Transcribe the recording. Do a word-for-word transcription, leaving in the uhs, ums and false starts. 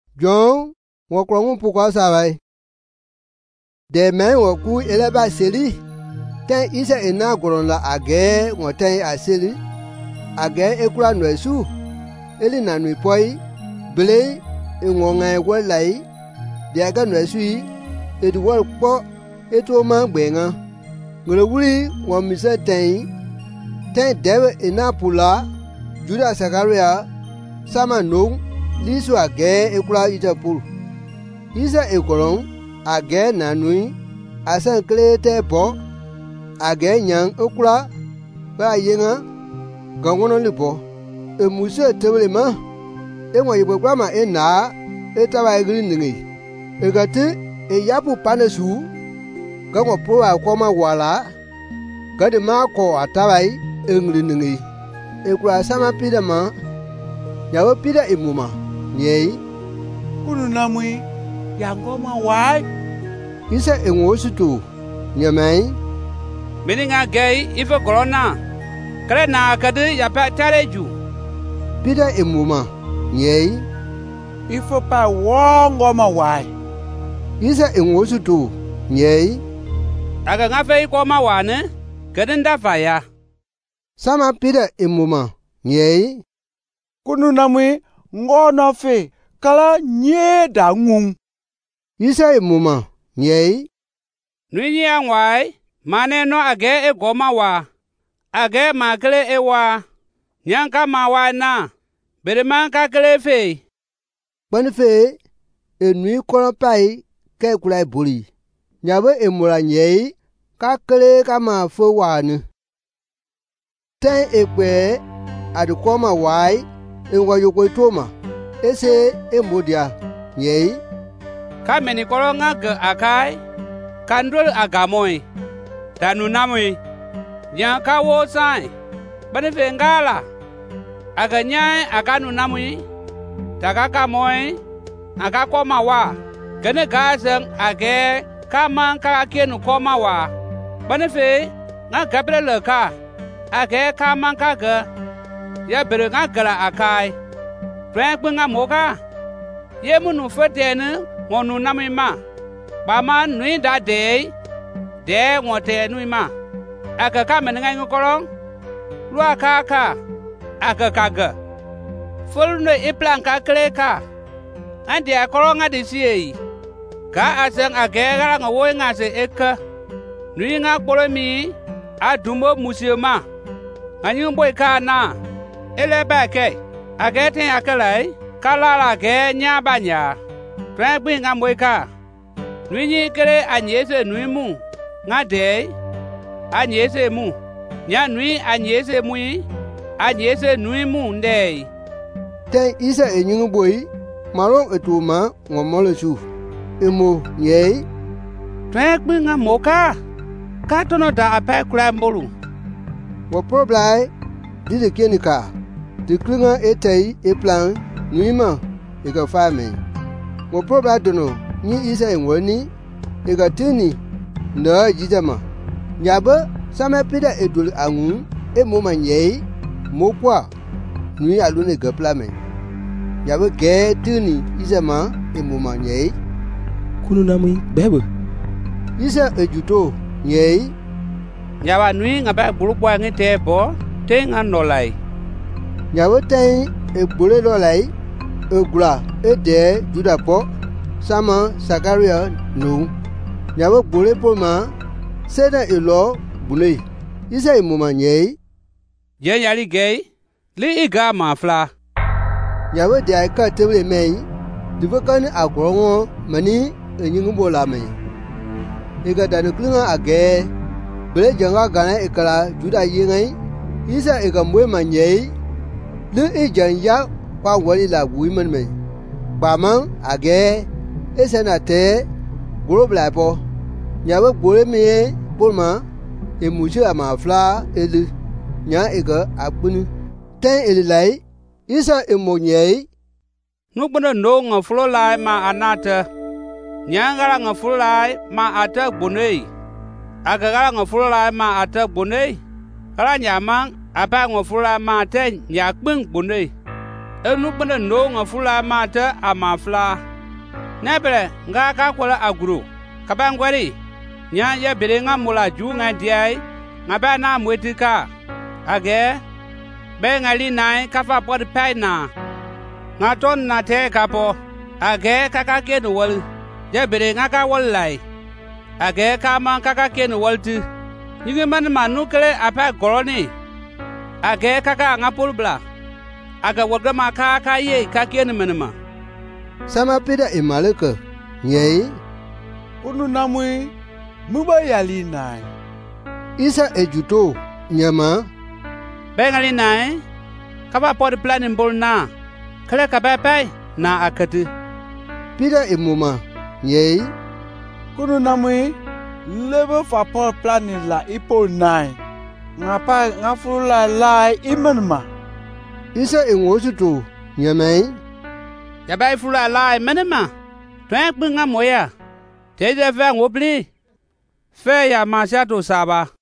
John wo krong pu ko sa bai. De men wo ku ele ba seli. Ten isa ena goron la age wo ten aseli. Age ekura no esu. Eli na nu poi ble enwonga wo lai. De aga no esu yi edu wo po eto ma gbenga. Ngolo wuri wo mise ten ten dewe ena pula Juda Sakaria sama no lisu age ekura ita pul. Isa ekolon age na nui asan klete po age nyang ekura ba yenga gangono lipo e muse tebele ma e mo yibo kwa ma e na e tawa egri ningi e gati e yapu panesu gango po akoma wala gadi ma ko atawai engri ningi e kwa sama pida ma yawo pida imuma nyei kunu namui yangoma wai isa engosutu nyamai meninga gay ife corona kare na kade ya pa tareju pida imuma nyei ifo pa wongoma wai isa engosutu nyei aga ngafe ko ma wane kade ndafa ya sama pida imuma nyei kunu namui ngono fe kala nye da ngung isa imuma nyei nunyi anwai mane no age e goma wa age makle e wa nyanka ma wa na bere man ka kle fe ban fe enui kono pai ke kulai buri nyabe emura nyei ka kle ka ma fo wa ni ten ekwe adukoma wai enwa yoko toma ese emodia nyei ka meni koronga ge akai kandol agamoi tanu namui nya ka wo sai bani fengala aganya akanu namui takaka moi akakoma wa gane gazang age kama ka kenu koma wa bani fe nga gabriel ka age kama ka ga ya bere nga gala akai frank nga moka ye munu fetene ngonu namui ma ba ma nui da de de ngote nui ma aka ka men ngai ngorong lua ka ka aka ka ga fol no e plan ka kle ka ande akorong ade sie ka asang agera ngawo nga se eka nui nga kporo mi adumo musioma anyu boy ka na ele ba ke agete akalai kala la ge nya banya tra gbi nga moy ka nui ni kere anyese nui mu nga de anyese mu nya nui anyese mu anyese nui mu nde ten isa enyingu boy marong etuma ngomole su emo nyei trek bi nga moka ka tono da apa kula mbolu wo problai dide kenika de klinga etei e plan nuima e ga fame wo probla dono ni isa enwoni e ga tini na jijama nyaba sama pida edul angu e mo manyei mokwa nui alune ga plame nyaba ge tini isama e mo manyei kunu namui bebe isa ejuto nyei nyaba nui ngaba bulukwa ngite bo tenga nolai nyaba ten e bule lolai e gura e de juda po sama Sakaria no nyaba bule po ma seda elo bule isa e mo manyei ye yali gay li iga ma fla nyaba de ka tebe mei dibakan agrongo mani enyingu bola me ega danu klinga age bele janga gana ekala juda yengai isa ega mwe manyei le ejan ya kwa wali la wiman me bamang age esena te global po nyaba bole me polma emuji ama fla ele nya ega akpunu ten ele lai isa emonyei nukbono no nga flo lai ma anata nyangara nga flo lai ma ata bonei agara nga flo lai ma ata bonei kala nyamang apa nga flo lai ma te nyakpeng bonei enu bende no nga fula mata amafla nebre nga ka kwala aguru kabangwari nya ya bere nga mula ju nga diai nga ba na mwetika age be nga li nai ka fa pod paina nga ton na te kapo age ka ka ke no wal ya bere nga ka wal lai age ka man ka ka ke no wal tu nyige man manu kele apa goroni age ka ka nga pulbla aga waga ma ka ka ye ka ke no menema sama pida imaleke nyei unu namui muba yali nai isa ejuto nyama bengali nai kaba pod plan imbol na kale kaba pai na akati pida imuma nyei kunu namui lebe fa pod plan la ipo nai ngapa ngafula lai imenma isa engosuto nyamai ya bai fula lai menema twen pinga moya teje fe ngobli fe ya masha to saba